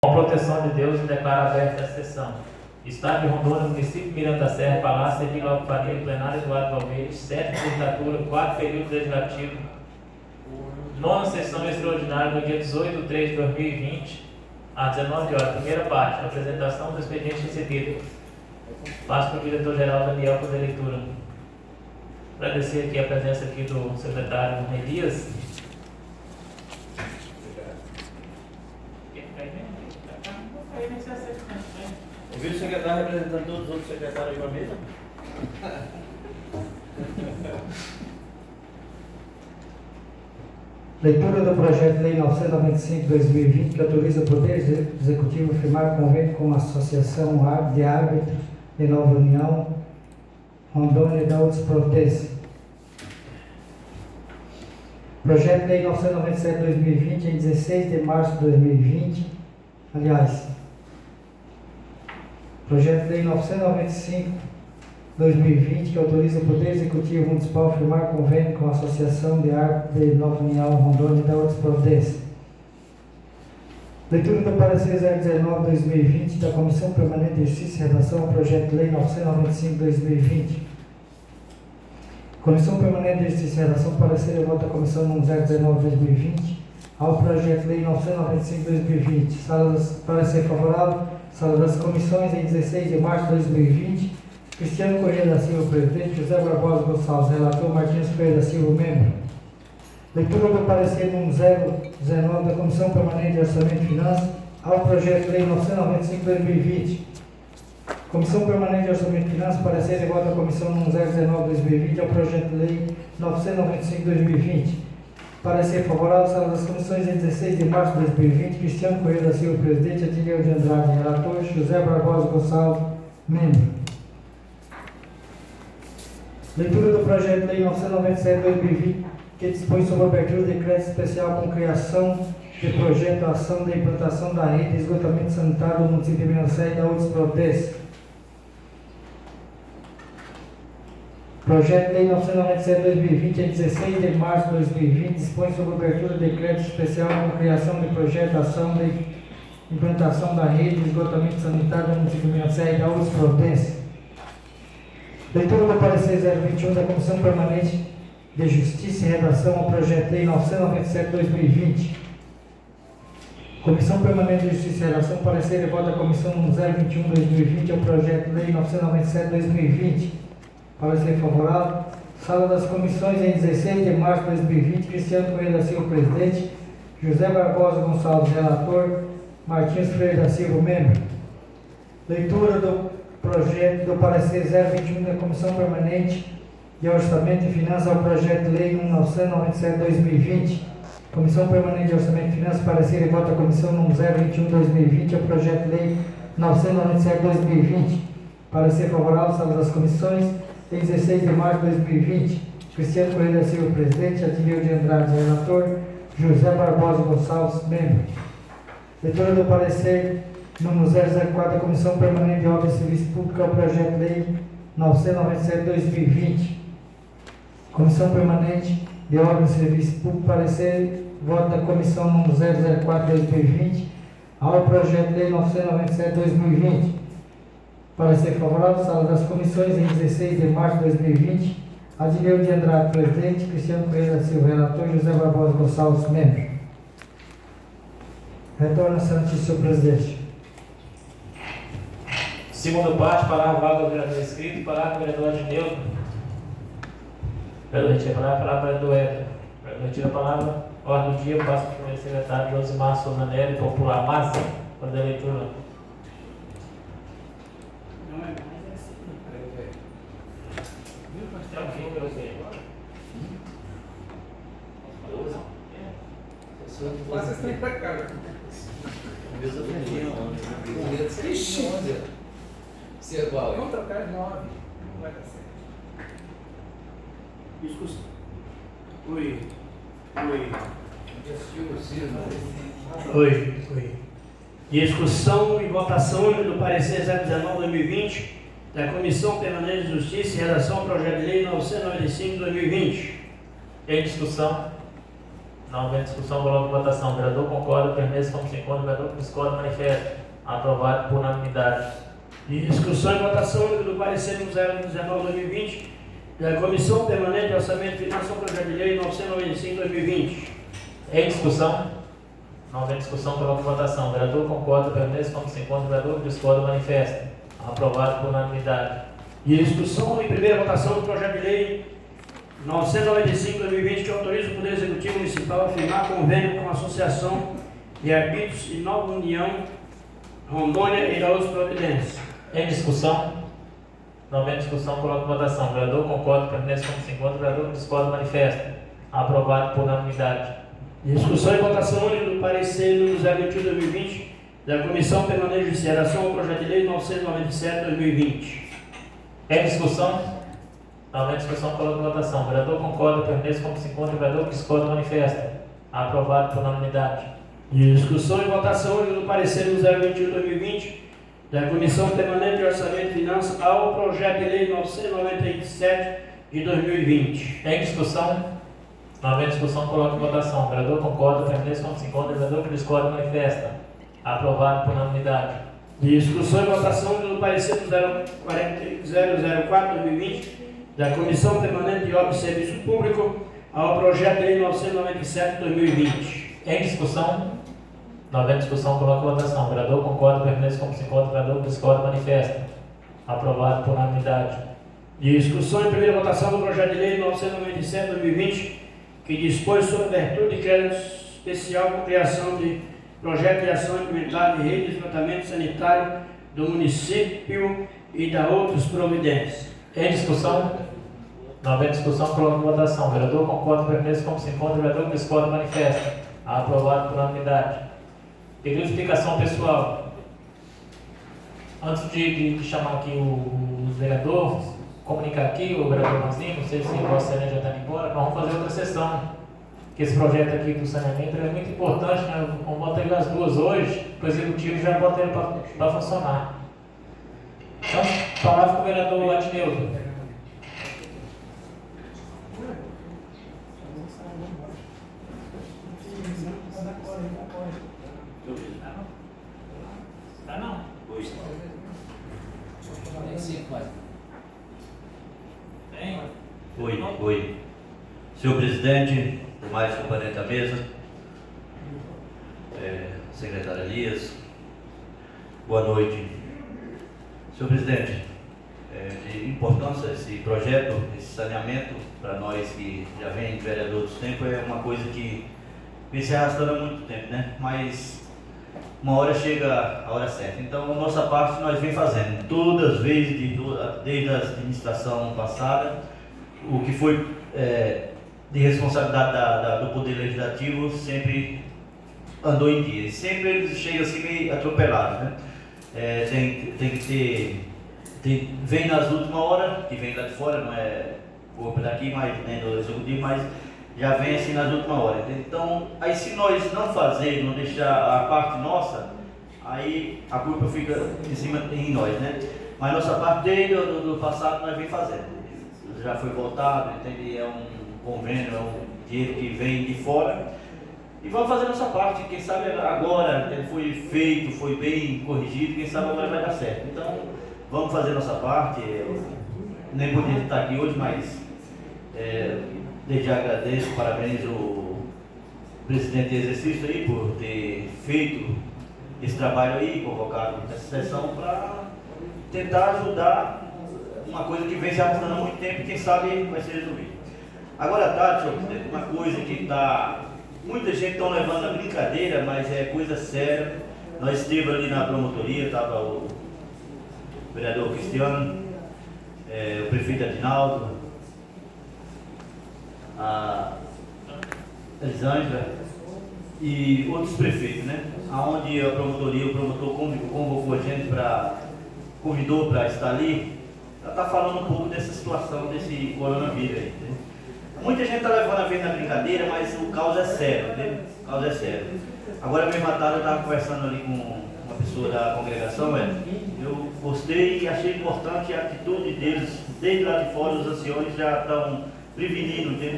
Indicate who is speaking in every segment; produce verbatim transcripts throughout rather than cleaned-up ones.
Speaker 1: Com proteção de Deus, declara aberta a sessão. Estado de Rondônia, município Miranda da Serra, Palácio de Lopes Faria, plenário Eduardo Valverde, sétima legislatura, quatro período legislativo, nona sessão extraordinária, no dia dezoito de três de dois mil e vinte, às dezenove horas. Primeira parte, apresentação do expediente recebido. Passo para o diretor-geral Daniel para a leitura. Agradecer aqui a presença aqui do secretário Elias.
Speaker 2: Ouviu o secretário representando todos os outros secretários aí na mesa?
Speaker 3: Leitura do projeto de lei novecentos e noventa e cinco de dois mil e vinte, que autoriza o Poder Executivo a firmar convênio com a Associação de Árbitros de Nova União, Rondônia e da Outros Providências. Projeto de lei novecentos e noventa e sete de dois mil e vinte, em dezesseis de março de dois mil e vinte, aliás, Projeto de lei novecentos e noventa e cinco de dois mil e vinte, que autoriza o Poder Executivo Municipal a firmar convênio com a Associação de Árbitros de Nova União, Rondônia e da Outras Providências. Leitura do parecer zero dezenove de dois mil e vinte da Comissão Permanente de Justiça em relação ao Projeto de Lei novecentos e noventa e cinco de dois mil e vinte. Comissão Permanente de Justiça em relação ao parecer e voto da Comissão número zero dezenove de dois mil e vinte ao Projeto de Lei novecentos e noventa e cinco de dois mil e vinte. Sala das, parecer favorável. Sala das Comissões, em dezesseis de março de dois mil e vinte. Cristiano Corrêa da Silva, presidente. José Barbosa Gonçalves, relator. Martins Freire da Silva, membro. Leitura do parecer número zero dezenove da Comissão Permanente de Orçamento e Finanças ao Projeto de Lei novecentos e noventa e cinco de dois mil e vinte. Comissão Permanente de Orçamento e Finanças, parecer e voto da Comissão número zero dezenove de dois mil e vinte ao Projeto de Lei novecentos e noventa e cinco de dois mil e vinte. Parecer favorável. Sala das Comissões, em dezesseis de março de dois mil e vinte. Cristiano Corrêa da Silva, presidente. Atileu de Andrade, relator. José Barbosa Gonçalves, membro. Leitura do Projeto de Lei novecentos e noventa e sete de dois mil e vinte, que dispõe sobre a abertura de decreto especial com criação de projeto de ação de implantação da rede de esgotamento sanitário do município de Miranda da Serra e da Outros Providências. Projeto de Lei novecentos e noventa e sete de dois mil e vinte, em dezesseis de março de dois mil e vinte, dispõe sobre a abertura de decreto especial com criação de projeto de ação de implantação da rede de esgotamento sanitário do município de Miranda da Serra e da Outros Providências. Leitura do parecer zero vinte e um da Comissão Permanente de Justiça em redação ao Projeto de Lei novecentos e noventa e sete de dois mil e vinte. Comissão Permanente de Justiça em redação ao parecer e voto da Comissão número zero vinte e um de dois mil e vinte ao Projeto de Lei novecentos e noventa e sete de dois mil e vinte. Parecer favorável. Sala das Comissões, em dezesseis de março de dois mil e vinte. Cristiano Corrêa da Silva, presidente. José Barbosa Gonçalves, relator. Martins Freire da Silva, membro. Leitura do projeto do parecer zero vinte e um da Comissão Permanente de Orçamento e Finanças ao Projeto de Lei novecentos e noventa e sete de dois mil e vinte. Comissão Permanente de Orçamento e Finanças, parecer e voto da Comissão número zero vinte e um de dois mil e vinte ao Projeto de Lei novecentos e noventa e sete de dois mil e vinte. Parecer favorável. Sala das Comissões, em dezesseis de março de dois mil e vinte. Cristiano Corrêa da Silva, presidente. Atileu de Andrade, relator. José Barbosa Gonçalves, membro. Leitura do parecer número zero zero quatro da Comissão Permanente de Obras e Serviços Públicos ao Projeto de Lei novecentos e noventa e sete de dois mil e vinte. Comissão Permanente de Obras e Serviços Públicos, parecer, voto da Comissão número zero zero quatro de dois mil e vinte ao Projeto de Lei novecentos e noventa e sete de dois mil e vinte. Parecer favorável. Sala das Comissões, em dezesseis de março de dois mil e vinte. Adileu de Andrade, presidente. Cristiano Corrêa da Silva, relator. José Barbosa Gonçalves, membro. Retorna-se a notícia, senhor presidente.
Speaker 1: Segunda parte, parágrafo vago do vereador escrito, parágrafo do vereador Adneu. Vereador, retira a palavra, palavra do vereador Edson. Vereador, retira a palavra. Ordem do dia, passo para o secretário Josimar Souza Nery, popular Massa, para a leitura.
Speaker 4: Não é mais assim.
Speaker 1: É o fim que eu sei.
Speaker 4: Passa esse tempo pra cá.
Speaker 2: Deus abençoe.
Speaker 4: Ixi.
Speaker 2: Se é qual?
Speaker 4: Vamos trocar de nove. Não vai dar certo.
Speaker 5: Discussão. Oi. Oi. Oi. Oi. Discussão e votação do parecer zero dezenove de dois mil e vinte da Comissão Permanente de Justiça em relação ao Projeto de Lei novecentos e noventa e cinco de dois mil e vinte.
Speaker 1: Em discussão. Não havendo discussão, coloco em votação. O vereador concorda, permaneça como se encontra. O vereador que discorda, manifesta. Aprovado por unanimidade.
Speaker 5: Em discussão e votação do parecer número zero dezenove barra dois mil e vinte da Comissão Permanente de Orçamento e Finanças, Projeto de Lei novecentos e noventa e cinco barra dois mil e vinte.
Speaker 1: Em discussão? Não havendo discussão, coloco em votação. O vereador concorda, permaneça como se encontra. O vereador que discorda, manifesta. Aprovado por unanimidade.
Speaker 5: Em discussão e primeira votação do Projeto de Lei novecentos e noventa e cinco barra dois mil e vinte, que autoriza o Poder Executivo Municipal a firmar convênio com a Associação de Arbitros e Nova União Rondônia e da outras providências.
Speaker 1: Em discussão? Não havendo discussão, coloco em votação. O vereador concorda, permanece como se encontra. O vereador que discorda, manifesta. Aprovado por unanimidade.
Speaker 5: Em discussão e votação única do parecer número zero vinte e um barra dois mil e vinte da Comissão Permanente de Justiça ao Projeto de Lei novecentos e noventa e sete barra dois mil e vinte.
Speaker 1: Em discussão? Não havendo discussão, coloco em votação. O vereador concorda, permanece como se encontra. O vereador que discorda, manifesta. Aprovado por unanimidade.
Speaker 5: Em discussão e votação única do parecer número zero vinte e um barra dois mil e vinte da Comissão Permanente de Orçamento e Finanças ao Projeto de Lei novecentos e noventa e sete de dois mil e vinte.
Speaker 1: Em discussão? Não havendo discussão, coloco em votação. O vereador concorda, permanece como se encontra. O vereador que discorda, manifesta. Aprovado por unanimidade.
Speaker 5: Em discussão e votação do parecer do zero zero quatro barra dois mil e vinte da Comissão Permanente de Obras e Serviço Público ao Projeto de Lei novecentos e noventa e sete de dois mil e vinte.
Speaker 1: Em discussão? Não havendo discussão, coloco em votação. O vereador concorda, permanece como se encontra. O vereador que discorda, manifesta. Aprovado por unanimidade.
Speaker 5: Em discussão e primeira votação do Projeto de Lei novecentos e noventa e sete de dois mil e vinte, que dispõe sobre abertura de crédito especial para criação de projeto de ação implementada de rede de esgotamento sanitário do município e da outras providências.
Speaker 1: Em discussão? Não havendo discussão, coloco em votação. O vereador concorda, permanece como se encontra. O vereador que discorda, manifesta. Aprovado por unanimidade. Pedido de explicação pessoal. Antes de, de, de chamar aqui o, o vereador, comunicar aqui, o vereador Manzinho, não sei se o Vossa Excelência já está indo embora, nós vamos fazer outra sessão. Que esse projeto aqui do saneamento é muito importante, né? Vamos botar ele as duas hoje, o executivo já bota ele para funcionar. Então, palavra com o vereador Adneudo. Tá não?
Speaker 2: Pois.
Speaker 4: Nem cinco, quase.
Speaker 1: Tem?
Speaker 2: Oi, oi. Senhor presidente, demais componentes da mesa, é, secretário Elias, boa noite. Senhor presidente, é de importância esse projeto, esse saneamento, para nós que já vem de vereador dos tempos, é uma coisa que vem se arrastando há muito tempo, né? Mas uma hora chega a hora certa. Então, a nossa parte nós vem fazendo, todas as vezes, de, desde a administração passada, o que foi é, de responsabilidade da, da, do Poder Legislativo sempre andou em dia. E sempre eles chegam assim meio atropelados, né? É, tem, tem que ter, tem, vem nas últimas horas, que vem lá de fora, não é corpo daqui, mas nem do executivo, mas já vem assim nas últimas horas. Então, aí se nós não fazermos, não deixar a parte nossa, aí a culpa fica em cima em nós, né? Mas nossa parte desde o passado nós vem fazendo. Já foi votado, entende? É um convênio, é um dinheiro que vem de fora. E vamos fazer nossa parte. Quem sabe agora ele foi feito, foi bem corrigido, quem sabe agora vai dar certo. Então, vamos fazer nossa parte. Eu nem poderia estar aqui hoje, mas é, desde já agradeço, parabenizo o presidente em exercício aí por ter feito esse trabalho aí, convocado essa sessão para tentar ajudar uma coisa que vem se arrastando há muito tempo e quem sabe vai ser resolvido. Agora à tarde, senhor presidente, uma coisa que está... Muita gente está levando a brincadeira, mas é coisa séria. Nós estivemos ali na promotoria, estava o vereador Cristiano, é, o prefeito Adinaldo, a Elisângela e outros prefeitos, né? Aonde a promotoria, o promotor convocou a gente para, convidou para estar ali, para estar falando um pouco dessa situação, desse coronavírus aí, né? Muita gente está levando a ver na brincadeira, mas o caos é sério, né? O caos é sério. Agora mesmo à tarde eu estava conversando ali com uma pessoa da congregação, velho. Eu gostei e achei importante a atitude deles, desde lá de fora os anciões já estão prevenindo, entende?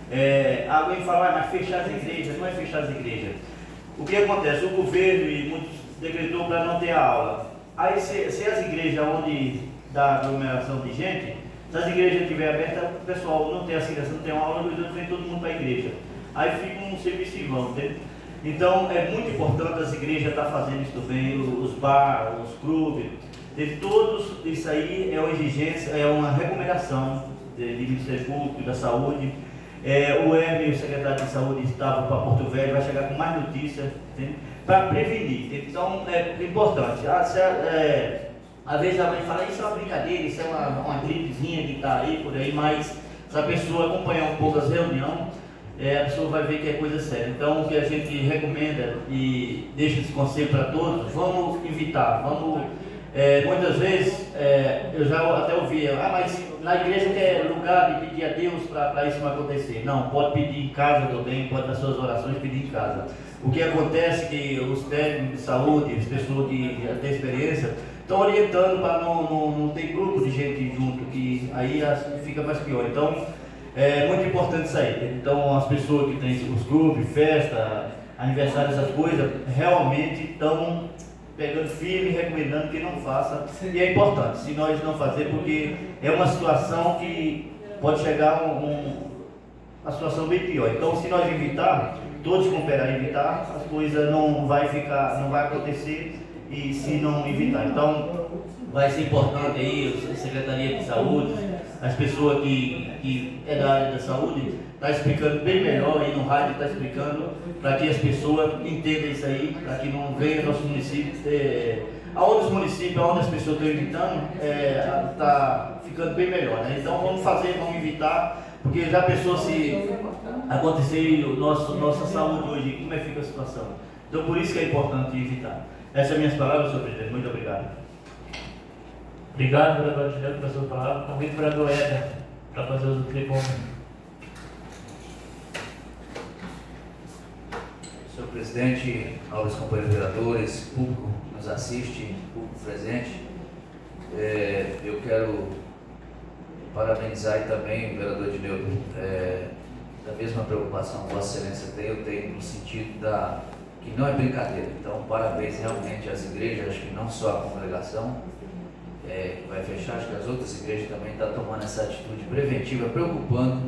Speaker 2: É, alguém fala, ah, mas fechar as igrejas, não é fechar as igrejas. O que acontece? O governo e muitos decretou para não ter aula. Aí se, se as igrejas onde dá aglomeração de gente, se as igrejas estiverem abertas, o pessoal não tem assinação, não tem uma aula, vem todo mundo para a igreja. Aí fica um serviço em vão, entende? Então é muito importante as igrejas estar fazendo isso também, os bar, os clubes, de todos isso aí é uma exigência, é uma recomendação do Ministério Público, da Saúde. É, o Hermes, o secretário de Saúde, estava para Porto Velho, vai chegar com mais notícias para prevenir. Entende? Então é importante. Ah, se, é, às vezes alguém fala, isso é uma brincadeira, isso é uma, uma gripezinha que está aí, por aí, mas se a pessoa acompanhar um pouco as reuniões, é, a pessoa vai ver que é coisa séria. Então, o que a gente recomenda e deixa esse conselho para todos, vamos evitar, vamos, é, muitas vezes, é, eu já até ouvi, ah, mas na igreja que é lugar de pedir a Deus para isso não acontecer. Não, pode pedir em casa também, pode dar suas orações pedir em casa. O que acontece é que os técnicos de saúde, as pessoas de, de, de experiência, estão orientando para não, não, não ter grupo de gente junto, que aí fica mais pior. Então, é muito importante isso aí. Então, as pessoas que têm os grupos, festa, aniversário, essas coisas, realmente estão pegando firme e recomendando que não faça. E é importante, se nós não fazer, porque é uma situação que pode chegar a um, um, uma situação bem pior. Então, se nós evitar, todos cooperar em evitar, as coisas não vai ficar, não vai acontecer, e se não evitar. Então, vai ser importante aí, a Secretaria de Saúde, as pessoas que, que é da área da saúde, está explicando bem melhor aí no rádio, está explicando para que as pessoas entendam isso aí, para que não venha nosso município, é, aonde os municípios, aonde as pessoas estão evitando, está é, ficando bem melhor, né? Então vamos fazer, vamos evitar, porque já pensou se acontecer o nosso, nossa saúde hoje, como é que fica a situação? Então por isso que é importante evitar. Essas são minhas palavras, senhor presidente. Muito obrigado.
Speaker 1: Obrigado, vereador Adineu, pela sua palavra. Convido o vereador Éder para fazer uso do tribunal.
Speaker 4: Senhor presidente, nobres companheiros vereadores, público que nos assiste, público presente, é, eu quero parabenizar e também o vereador Adineu, é, da mesma preocupação que Vossa Excelência tem, eu tenho no sentido da que não é brincadeira. Então, parabéns realmente às igrejas, acho que não só a congregação é, vai fechar, acho que as outras igrejas também estão tomando essa atitude preventiva, preocupando,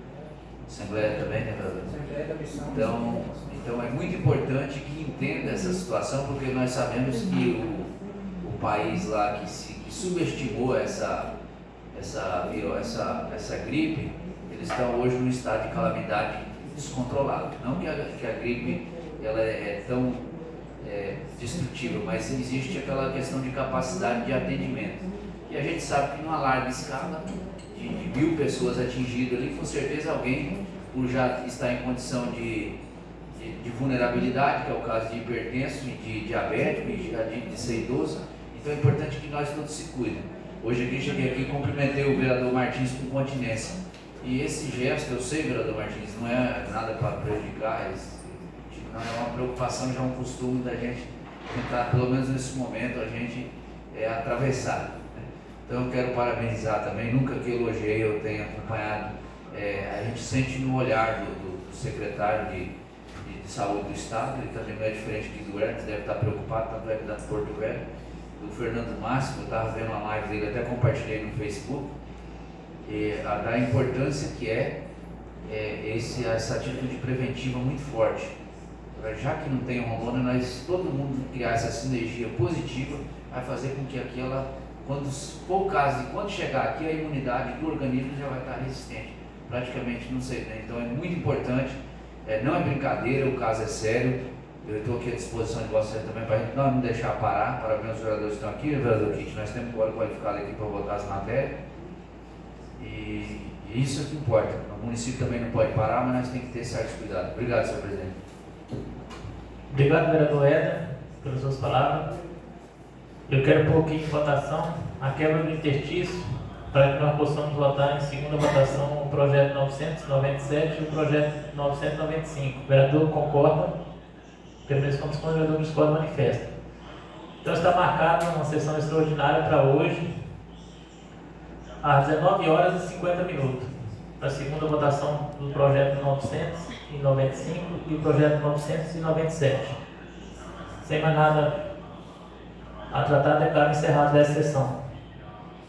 Speaker 4: a Assembleia também, né, vereador? Então, então é muito importante que entenda essa situação, porque nós sabemos que o, o país lá que, se, que subestimou essa, essa, essa, essa gripe, eles estão hoje num estado de calamidade descontrolado. Não que a, que a gripe ela é, é tão é, destrutível, mas existe aquela questão de capacidade de atendimento. E a gente sabe que numa larga escala, de, de mil pessoas atingidas ali, com certeza alguém, por já estar em condição de, de, de vulnerabilidade, que é o caso de hipertenso e de diabético e de, de ser idoso, então é importante que nós todos se cuidem. Hoje aqui cheguei aqui e cumprimentei o vereador Martins com continência. E esse gesto, eu sei, vereador Martins, não é nada para prejudicar, não é uma preocupação, já é um costume da gente tentar, pelo menos nesse momento, a gente é, atravessar. Né? Então eu quero parabenizar também, nunca que elogiei, eu tenho acompanhado, é, a gente sente no olhar do, do, do secretário de, de, de saúde do estado, ele também não é diferente aqui do Hermes, deve estar preocupado, tanto é que da Porto Velho, do Fernando Máximo, eu estava vendo uma live dele, até compartilhei no Facebook, e a, da importância que é, é esse, essa atitude preventiva muito forte. Já que não tem hormônio, nós, todo mundo criar essa sinergia positiva, vai fazer com que aquela, quando for o caso, quando chegar aqui, a imunidade do organismo já vai estar resistente, praticamente não sei, né? Então é muito importante, é, não é brincadeira, o caso é sério, eu estou aqui à disposição de vocês também para a gente não deixar parar. Parabéns aos vereadores que estão aqui, vereador Kit, nós temos agora qualificado aqui para votar as matérias, e, e isso é que importa. O município também não pode parar, mas nós temos que ter certos cuidados. Obrigado, senhor presidente.
Speaker 1: Obrigado, vereador Éder, pelas suas palavras. Eu quero pôr aqui em votação a quebra do interstício para que nós possamos votar em segunda votação o projeto novecentos e noventa e sete e o projeto novecentos e noventa e cinco. O vereador concorda? Permaneço como discordante, o vereador discorda, manifesta. Então está marcada uma sessão extraordinária para hoje, às dezenove horas e cinquenta minutos. para a segunda votação do projeto novecentos e noventa e cinco e o projeto novecentos e noventa e sete. Sem mais nada a tratar, declaro encerrada essa sessão.